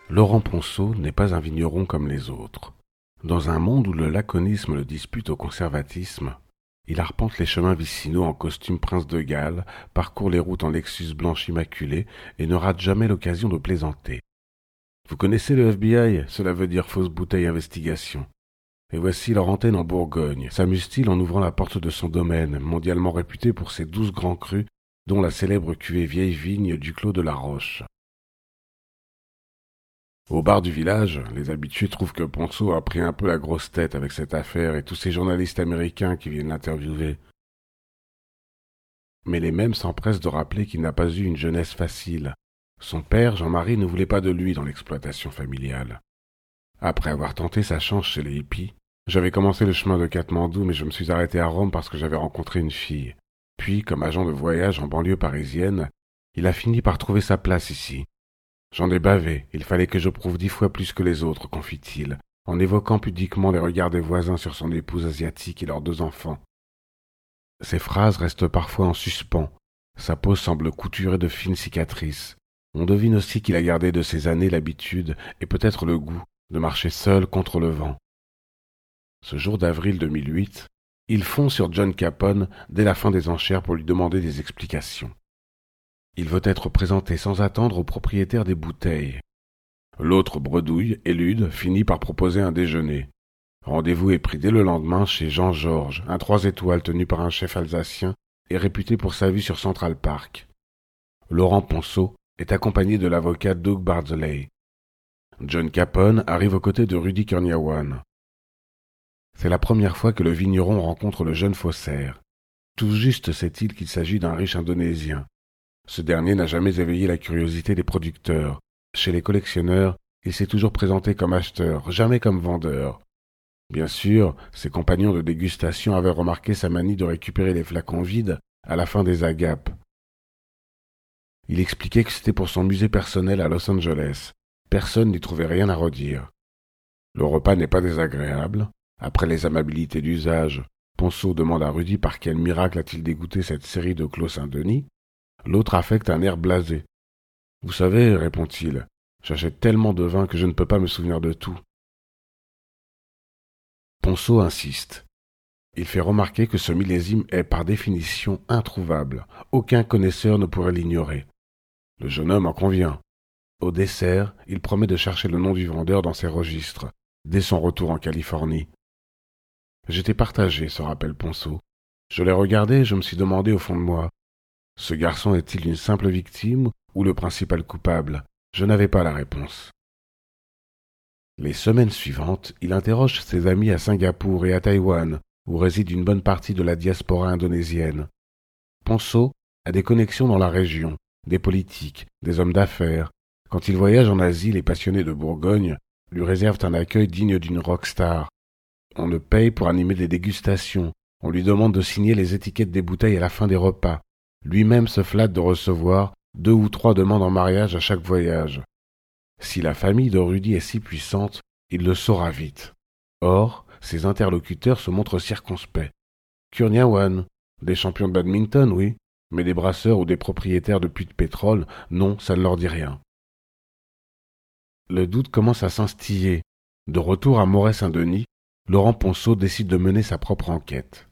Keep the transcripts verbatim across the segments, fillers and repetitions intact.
Laurent Ponceau n'est pas un vigneron comme les autres. Dans un monde où le laconisme le dispute au conservatisme, il arpente les chemins vicinaux en costume prince de Galles, parcourt les routes en Lexus blanche immaculée et ne rate jamais l'occasion de plaisanter. Vous connaissez le F B I, cela veut dire fausse bouteille investigation. Et voici leur antenne en Bourgogne. S'amuse-t-il en ouvrant la porte de son domaine, mondialement réputé pour ses douze grands crus, dont la célèbre cuvée Vieille Vigne du Clos de la Roche. Au bar du village, les habitués trouvent que Ponceau a pris un peu la grosse tête avec cette affaire et tous ces journalistes américains qui viennent l'interviewer. Mais les mêmes s'empressent de rappeler qu'il n'a pas eu une jeunesse facile. Son père, Jean-Marie, ne voulait pas de lui dans l'exploitation familiale. Après avoir tenté sa chance chez les hippies, j'avais commencé le chemin de Katmandou, mais je me suis arrêté à Rome parce que j'avais rencontré une fille. Puis, comme agent de voyage en banlieue parisienne, il a fini par trouver sa place ici. J'en ai bavé, il fallait que je prouve dix fois plus que les autres, confie-t-il, en évoquant pudiquement les regards des voisins sur son épouse asiatique et leurs deux enfants. Ses phrases restent parfois en suspens, sa peau semble couturée de fines cicatrices. On devine aussi qu'il a gardé de ces années l'habitude, et peut-être le goût, de marcher seul contre le vent. Ce jour d'avril deux mille huit, il fond sur John Capone dès la fin des enchères pour lui demander des explications. Il veut être présenté sans attendre au propriétaire des bouteilles. L'autre bredouille, élude, finit par proposer un déjeuner. Rendez-vous est pris dès le lendemain chez Jean Georges, un trois étoiles tenu par un chef alsacien et réputé pour sa vue sur Central Park. Laurent Ponceau est accompagné de l'avocat Doug Bardsley. John Capone arrive aux côtés de Rudy Kurniawan. C'est la première fois que le vigneron rencontre le jeune faussaire. Tout juste sait-il qu'il s'agit d'un riche Indonésien. Ce dernier n'a jamais éveillé la curiosité des producteurs. Chez les collectionneurs, il s'est toujours présenté comme acheteur, jamais comme vendeur. Bien sûr, ses compagnons de dégustation avaient remarqué sa manie de récupérer les flacons vides à la fin des agapes. Il expliquait que c'était pour son musée personnel à Los Angeles. Personne n'y trouvait rien à redire. Le repas n'est pas désagréable. Après les amabilités d'usage, Ponceau demande à Rudy par quel miracle a-t-il dégoûté cette série de Clos Saint-Denis. L'autre affecte un air blasé. « Vous savez, répond-il, j'achète tellement de vin que je ne peux pas me souvenir de tout. » Ponceau insiste. Il fait remarquer que ce millésime est par définition introuvable. Aucun connaisseur ne pourrait l'ignorer. Le jeune homme en convient. Au dessert, il promet de chercher le nom du vendeur dans ses registres, dès son retour en Californie. J'étais partagé, se rappelle Ponceau. Je l'ai regardé et je me suis demandé au fond de moi, ce garçon est-il une simple victime ou le principal coupable? Je n'avais pas la réponse. Les semaines suivantes, il interroge ses amis à Singapour et à Taïwan, où réside une bonne partie de la diaspora indonésienne. Ponceau a des connexions dans la région, des politiques, des hommes d'affaires. Quand il voyage en Asie, les passionnés de Bourgogne lui réservent un accueil digne d'une rockstar. On le paye pour animer des dégustations, on lui demande de signer les étiquettes des bouteilles à la fin des repas. Lui-même se flatte de recevoir deux ou trois demandes en mariage à chaque voyage. Si la famille de Rudy est si puissante, il le saura vite. Or, ses interlocuteurs se montrent circonspects. Kurniawan, des champions de badminton, oui, mais des brasseurs ou des propriétaires de puits de pétrole, non, ça ne leur dit rien. Le doute commence à s'instiller. De retour à Moret-Saint-Denis, Laurent Ponceau décide de mener sa propre enquête.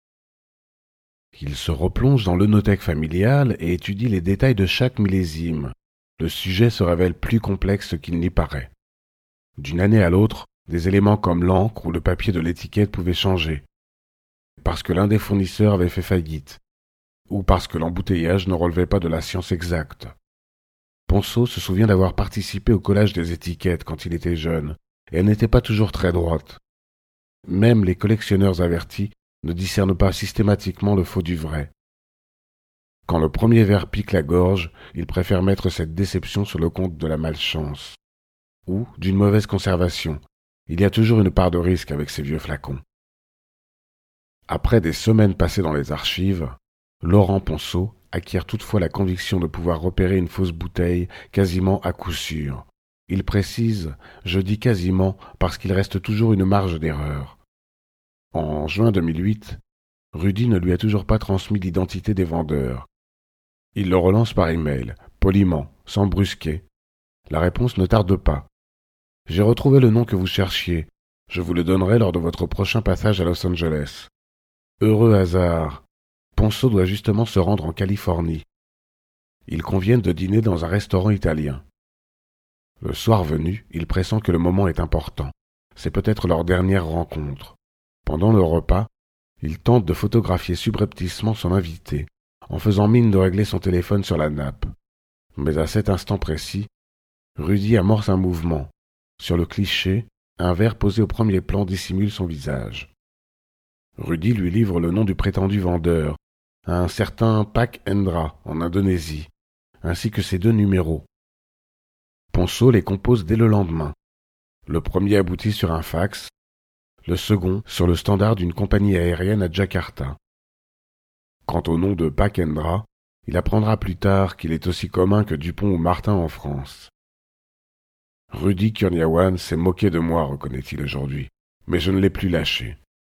Il se replonge dans l'œnothèque familiale et étudie les détails de chaque millésime. Le sujet se révèle plus complexe qu'il n'y paraît. D'une année à l'autre, des éléments comme l'encre ou le papier de l'étiquette pouvaient changer. Parce que l'un des fournisseurs avait fait faillite, ou parce que l'embouteillage ne relevait pas de la science exacte. Ponceau se souvient d'avoir participé au collage des étiquettes quand il était jeune, et elles n'étaient pas toujours très droites. Même les collectionneurs avertis ne discernent pas systématiquement le faux du vrai. Quand le premier verre pique la gorge, il préfère mettre cette déception sur le compte de la malchance, ou d'une mauvaise conservation. Il y a toujours une part de risque avec ces vieux flacons. Après des semaines passées dans les archives, Laurent Ponceau acquiert toutefois la conviction de pouvoir repérer une fausse bouteille quasiment à coup sûr. Il précise, je dis quasiment parce qu'il reste toujours une marge d'erreur. En juin deux mille huit, Rudy ne lui a toujours pas transmis l'identité des vendeurs. Il le relance par email, poliment, sans brusquer. La réponse ne tarde pas. J'ai retrouvé le nom que vous cherchiez. Je vous le donnerai lors de votre prochain passage à Los Angeles. Heureux hasard. Ponceau doit justement se rendre en Californie. Ils conviennent de dîner dans un restaurant italien. Le soir venu, il pressent que le moment est important. C'est peut-être leur dernière rencontre. Pendant le repas, il tente de photographier subrepticement son invité, en faisant mine de régler son téléphone sur la nappe. Mais à cet instant précis, Rudy amorce un mouvement. Sur le cliché, un verre posé au premier plan dissimule son visage. Rudy lui livre le nom du prétendu vendeur, un certain Pak Endra, en Indonésie, ainsi que ses deux numéros. Ponceau les compose dès le lendemain. Le premier aboutit sur un fax, le second sur le standard d'une compagnie aérienne à Jakarta. Quant au nom de Pak Endra, il apprendra plus tard qu'il est aussi commun que Dupont ou Martin en France. Rudy Kurniawan s'est moqué de moi, reconnaît-il aujourd'hui, mais je ne l'ai plus lâché.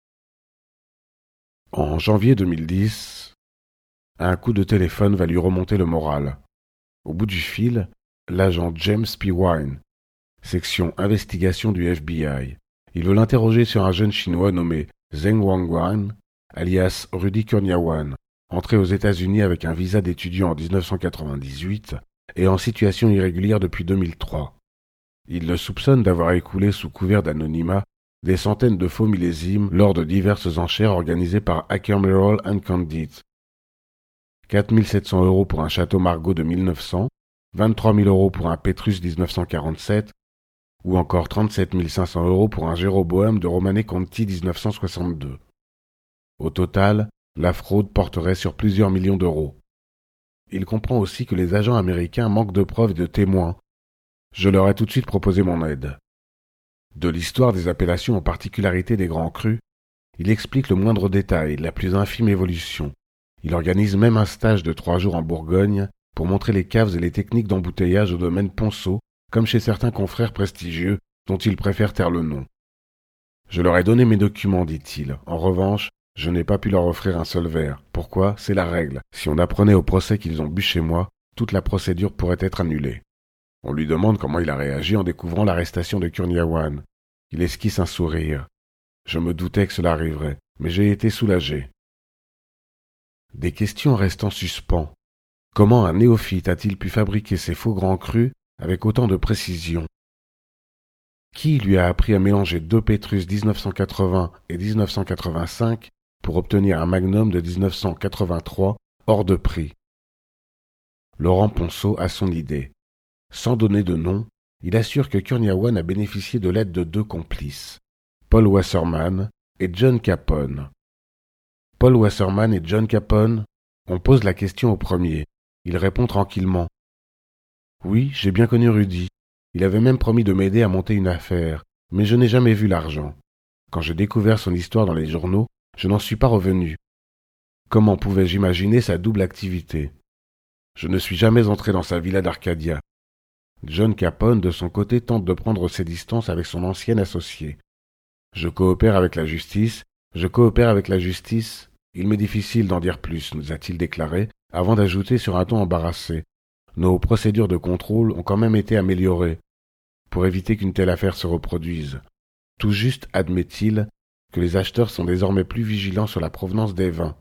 En janvier deux mille dix, un coup de téléphone va lui remonter le moral. Au bout du fil, l'agent James P. Wine, section investigation du F B I. Il veut l'interroger sur un jeune chinois nommé Zheng Wangwan, alias Rudy Kurniawan, entré aux États-Unis avec un visa d'étudiant en dix-neuf cent quatre-vingt-dix-huit et en situation irrégulière depuis deux mille trois. Il le soupçonne d'avoir écoulé sous couvert d'anonymat des centaines de faux millésimes lors de diverses enchères organisées par Acker Merrill and Condit. quatre mille sept cents euros pour un château Margaux de mille neuf cents, vingt-trois mille euros pour un Petrus dix-neuf cent quarante-sept, ou encore trente-sept mille cinq cents euros pour un Jéroboam de Romane Conti dix-neuf cent soixante-deux. Au total, la fraude porterait sur plusieurs millions d'euros. Il comprend aussi que les agents américains manquent de preuves et de témoins. Je leur ai tout de suite proposé mon aide. De l'histoire des appellations aux particularités des grands crus, il explique le moindre détail, la plus infime évolution. Il organise même un stage de trois jours en Bourgogne pour montrer les caves et les techniques d'embouteillage au domaine Ponceau, comme chez certains confrères prestigieux dont il préfère taire le nom. Je leur ai donné mes documents, dit-il. En revanche, je n'ai pas pu leur offrir un seul verre. Pourquoi? C'est la règle. Si on apprenait au procès qu'ils ont bu chez moi, toute la procédure pourrait être annulée. On lui demande comment il a réagi en découvrant l'arrestation de Kurniawan. Il esquisse un sourire. Je me doutais que cela arriverait, mais j'ai été soulagé. Des questions restent en suspens. Comment un néophyte a-t-il pu fabriquer ces faux grands crus avec autant de précision? Qui lui a appris à mélanger deux Pétrus dix-neuf cent quatre-vingts et dix-neuf cent quatre-vingt-cinq pour obtenir un Magnum de dix-neuf cent quatre-vingt-trois hors de prix? Laurent Ponceau a son idée. Sans donner de nom, il assure que Kurniawan a bénéficié de l'aide de deux complices, Paul Wasserman et John Capone. Paul Wasserman et John Capone, on pose la question au premier. Il répond tranquillement. Oui, j'ai bien connu Rudy. Il avait même promis de m'aider à monter une affaire, mais je n'ai jamais vu l'argent. Quand j'ai découvert son histoire dans les journaux, je n'en suis pas revenu. Comment pouvais-je imaginer sa double activité? Je ne suis jamais entré dans sa villa d'Arcadia. John Capone, de son côté, tente de prendre ses distances avec son ancien associé. Je coopère avec la justice, je coopère avec la justice. Il m'est difficile d'en dire plus, nous a-t-il déclaré, avant d'ajouter sur un ton embarrassé. Nos procédures de contrôle ont quand même été améliorées, pour éviter qu'une telle affaire se reproduise. Tout juste admet-il que les acheteurs sont désormais plus vigilants sur la provenance des vins.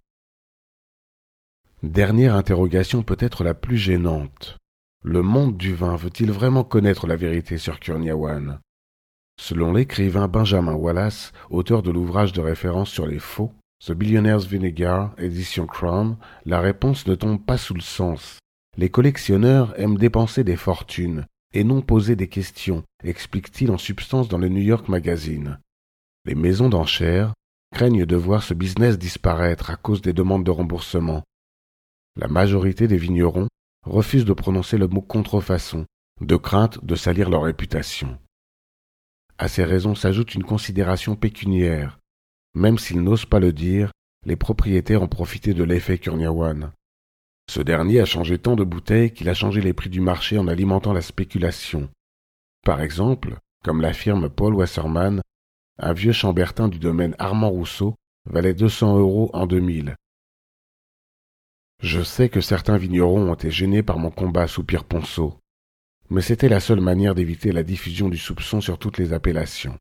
Dernière interrogation peut-être la plus gênante. Le monde du vin veut-il vraiment connaître la vérité sur Kurniawan? Selon l'écrivain Benjamin Wallace, auteur de l'ouvrage de référence sur les faux, The Billionaire's Vinegar, édition Crown, la réponse ne tombe pas sous le sens. Les collectionneurs aiment dépenser des fortunes et non poser des questions, explique-t-il en substance dans le New York Magazine. Les maisons d'enchères craignent de voir ce business disparaître à cause des demandes de remboursement. La majorité des vignerons refusent de prononcer le mot contrefaçon, de crainte de salir leur réputation. À ces raisons s'ajoute une considération pécuniaire. Même s'ils n'osent pas le dire, les propriétaires ont profité de l'effet Kurniawan. Ce dernier a changé tant de bouteilles qu'il a changé les prix du marché en alimentant la spéculation. Par exemple, comme l'affirme Paul Wasserman, un vieux chambertin du domaine Armand Rousseau valait deux cents euros en deux mille. Je sais que certains vignerons ont été gênés par mon combat, soupire Ponceau. mais c'était la seule manière d'éviter la diffusion du soupçon sur toutes les appellations.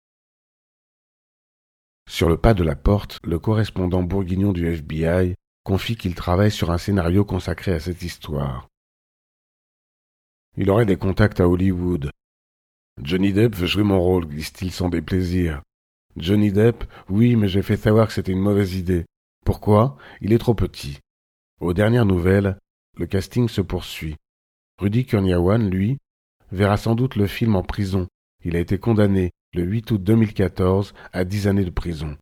Sur le pas de la porte, le correspondant bourguignon du F B I confie qu'il travaille sur un scénario consacré à cette histoire. Il aurait des contacts à Hollywood. Johnny Depp veut jouer mon rôle, glisse-t-il sans déplaisir. Johnny Depp, oui, mais j'ai fait savoir que c'était une mauvaise idée. Pourquoi? Il est trop petit. Aux dernières nouvelles, le casting se poursuit. Rudy Kurniawan, lui, verra sans doute le film en prison. Il a été condamné, le huit août deux mille quatorze, à dix années de prison.